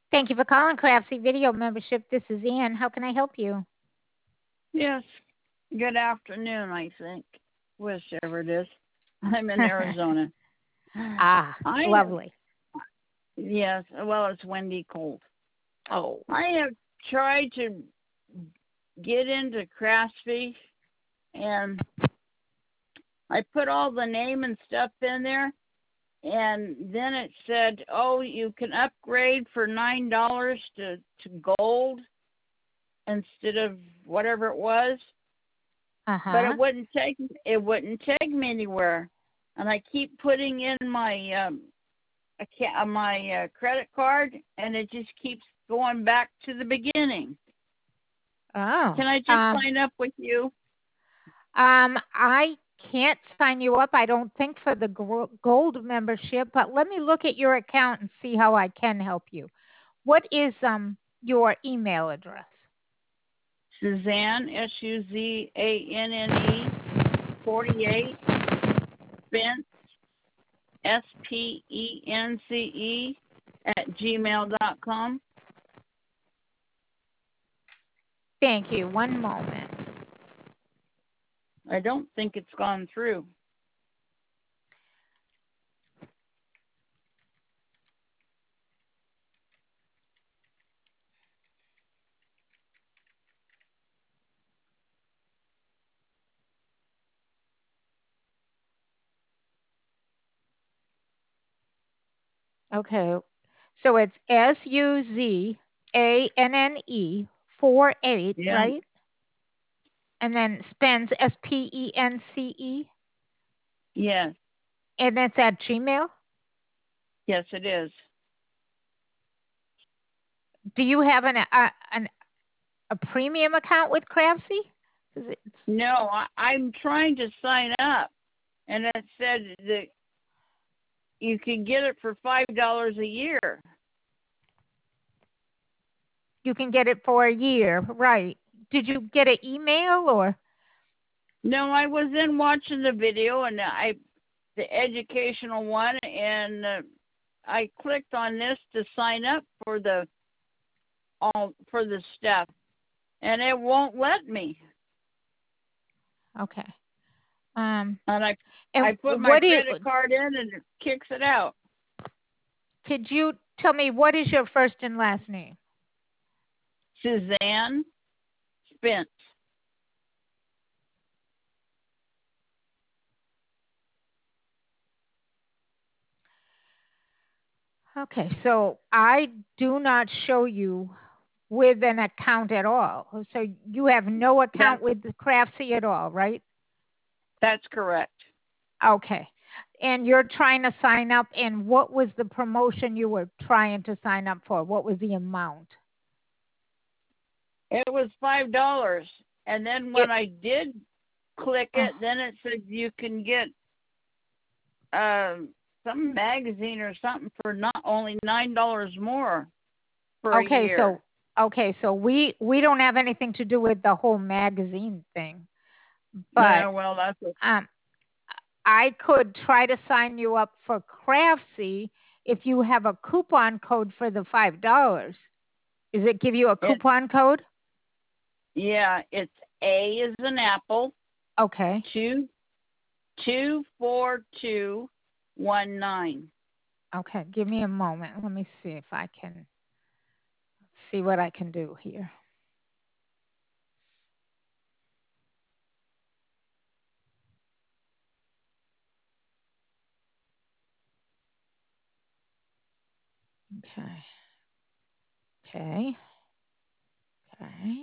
Thank you for calling Craftsy Video Membership. This is Ann. How can I help you? Yes. Good afternoon, I think. Whichever it is. I'm in Arizona. Ah, I lovely. yes, well it's windy cold. Oh, I have tried to get into Craftsy and I put all the name and stuff in there and then it said, "Oh, you can upgrade for $9 to gold instead of whatever it was." But uh-huh. it wouldn't take me anywhere, and I keep putting in my credit card, and it just keeps going back to the beginning. Oh, Can I just sign up with you? I can't sign you up, I don't think, for the gold membership, but let me look at your account and see how I can help you. What is your email address? Suzanne Suzanne 48 Spence Spence @gmail.com. Thank you. One moment. I don't think it's gone through. Okay. So it's SUZANNE 48, Yeah. right? And then Spence SPENCE, Yes. and that's at Gmail. Yes, it is. Do you have a premium account with Craftsy? No, I'm trying to sign up, and it said that you can get it for $5 a year. You can get it for a year, right? Did you get an email or? No, I was in watching the video, and the educational one, and I clicked on this to sign up for the stuff, and it won't let me. Okay. And I And put my what do you? credit card in, and it kicks it out. Could you tell me what is your first and last name? Suzanne Spence. Okay, so I do not show you with an account at all. So you have no account with the Craftsy at all, right? That's correct. Okay. And you're trying to sign up, and what was the promotion you were trying to sign up for? What was the amount? It was $5, and then when I did click it, then it said you can get some magazine or something for not only $9 more for a year. So we don't have anything to do with the whole magazine thing, Yeah, but well, that's I could try to sign you up for Craftsy if you have a coupon code for the $5. Does it give you a coupon code? Yeah, it's A is an apple. Okay. 24219. Okay, give me a moment. Let me see if I can see what I can do here. Okay. Okay. Okay.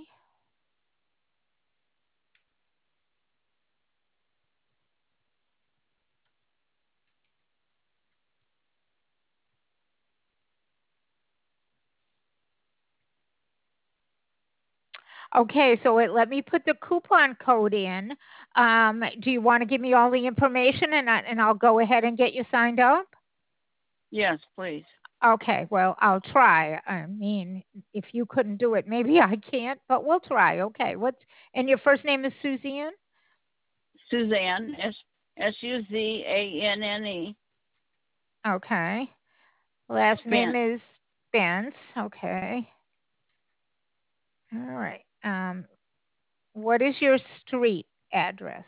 Okay, so let me put the coupon code in. Do you want to give me all the information and I'll go ahead and get you signed up? Yes, please. Okay, well, I'll try. I mean, if you couldn't do it, maybe I can't, but we'll try. Okay, and your first name is Suzanne? Suzanne, Suzanne. Okay. Last name is? Spence. Okay. All right. What is your street address?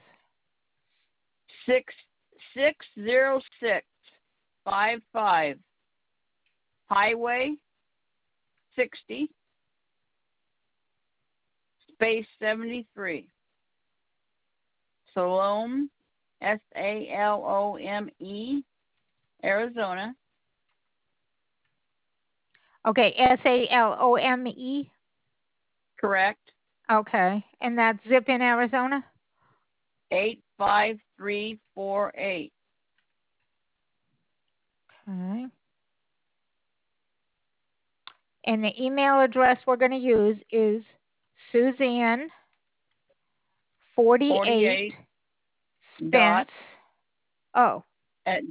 60655 Highway 60 space 73. Salome, Salome, Arizona. Okay, Salome. Correct. Okay, and that's zip in Arizona? 85348. Okay. And the email address we're going to use is Suzanne 48 Spence. Dot oh. At,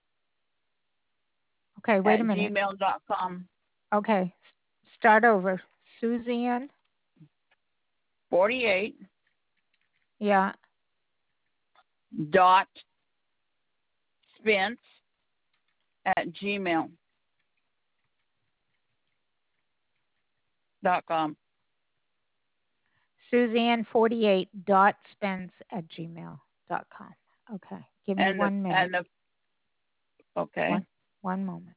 okay, wait a at minute. gmail.com. Okay, start over. Suzanne 48. Yeah. Dot Spence at gmail.com. Suzanne 48.spence at gmail.com. Okay, give me 1 minute. Okay. One moment.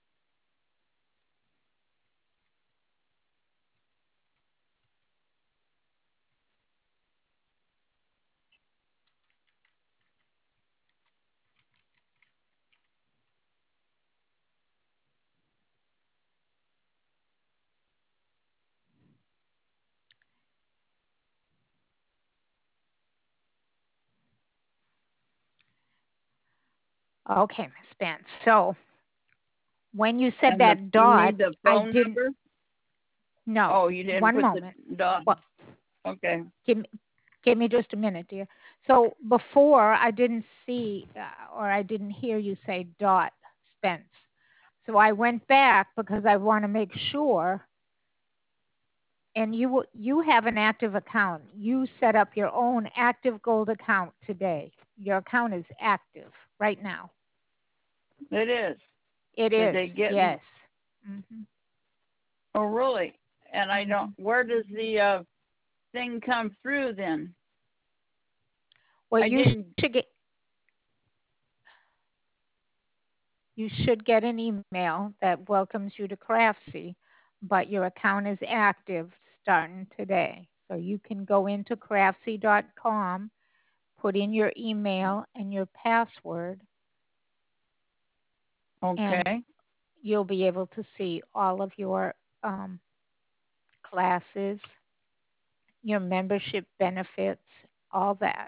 Okay, Ms. Spence. So when you said that dot, you need the phone I didn't. Number? No. Oh, you didn't 1 put moment. the dot. Well, okay. Give me just a minute, dear. So before I didn't see or I didn't hear you say dot Spence. So I went back because I want to make sure. And you have an active account. You set up your own Active Gold account today. Your account is active right now. It is. It Did is. they get yes. Mm-hmm. Oh, really? And I don't. Mm-hmm. Where does the thing come through then? Well, you should get an email that welcomes you to Craftsy, but your account is active starting today. So you can go into craftsy.com, put in your email and your password. Okay. And you'll be able to see all of your classes, your membership benefits, all that.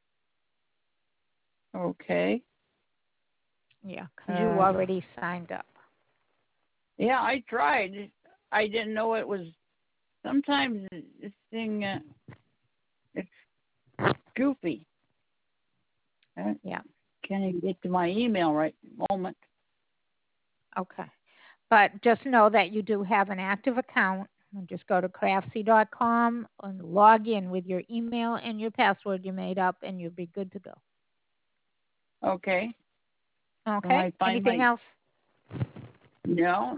Okay. Yeah, because you already signed up. Yeah, I tried. I didn't know it was. Sometimes this thing, it's goofy. Yeah. Can't even get to my email right moment. Okay. But just know that you do have an active account. Just go to craftsy.com and log in with your email and your password you made up, and you'll be good to go. Okay. Okay. Anything else? No.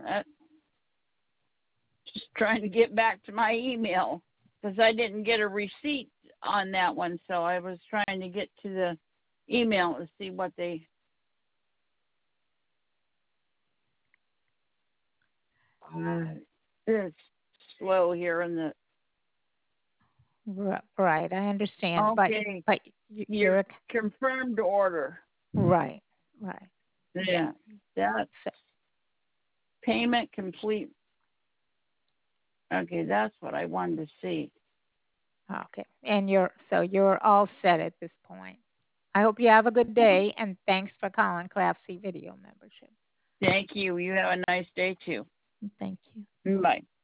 Just trying to get back to my email because I didn't get a receipt on that one, so I was trying to get to the email to see what they. It's slow here in the. Right, I understand. Okay. But you're confirmed order. Right. Yeah. That's payment complete. Okay, that's what I wanted to see. Okay. And you're all set at this point. I hope you have a good day, and thanks for calling Craftsy Video Membership. Thank you. You have a nice day too. Thank you. Bye.